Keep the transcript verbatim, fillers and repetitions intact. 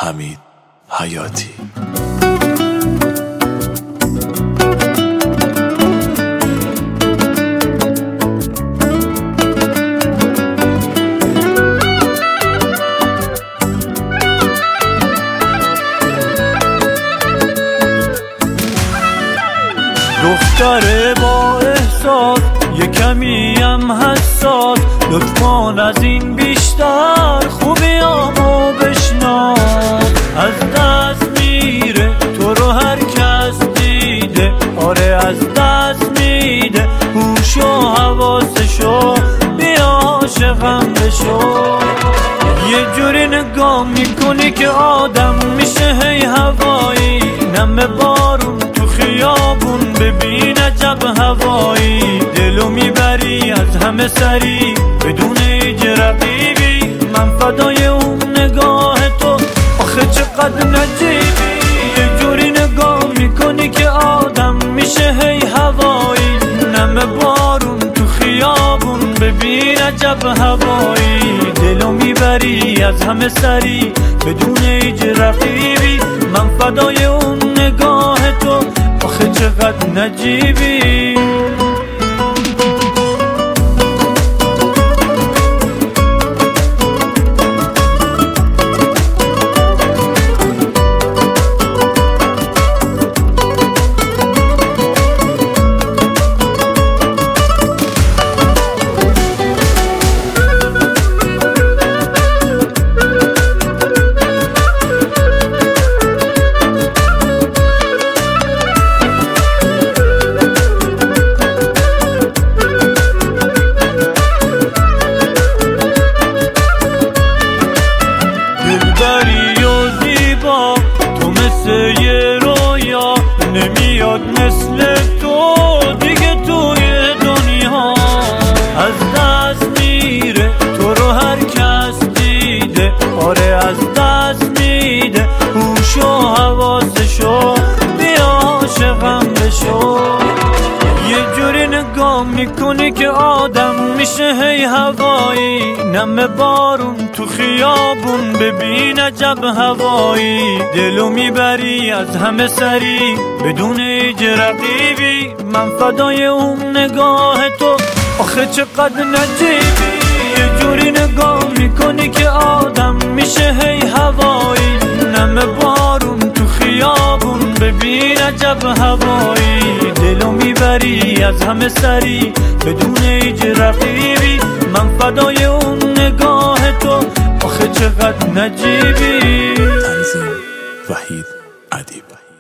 حمید حیاتی. دختر با احساس، یه کمی هم حساس، لطفاً از این بیشتر خوبیامو بشناس. از دست میره تو رو هر کس دیده، آره از دست میده هوش و حواسشو، بیا عاشقم بشو. یه جوری نگاه میکنی که آدم میشه هی هوایی، نم بارون تو خیابون ببین عجب هوایی. دلو میبری از همه سری بدون هیچ رقیبی، من فدای اون نگاه تو آخه چقدر نجیبی. یه جوری نگاه میکنی که آدم میشه هی هوایی، نم بارون تو خیابون ببین عجب هوایی. دلو میبری از همه سری بدون هیچ رقیبی، من فدای اون نگاه تو آخه چقدر نجیبی. تو مثل یه رویا نمیاد مثل تو دیگه توی دنیا. از دست میره تو رو هر کس دیده، آره از دست میده هوش و حواسشو، بیا عاشقم بشو. یه جوری نگاه میکنی که آدم میشه هی هوایی، نم بارون تو خیابون ببین عجب هوایی. دلو میبری از همه سری بدون هیچ رقیبی، من فدای اون نگاه تو آخه چقدر نجیبی. یه جوری نگاه میکنی که آدم میشه هی هوایی، نم بارون تو خیابون ببین عجب هوایی. دلو میبری از همه سری بدون هیچ رقیبی، من فدای اون نگاه تو آخه چقدر نجیبی. تنظیم وحید ادیب.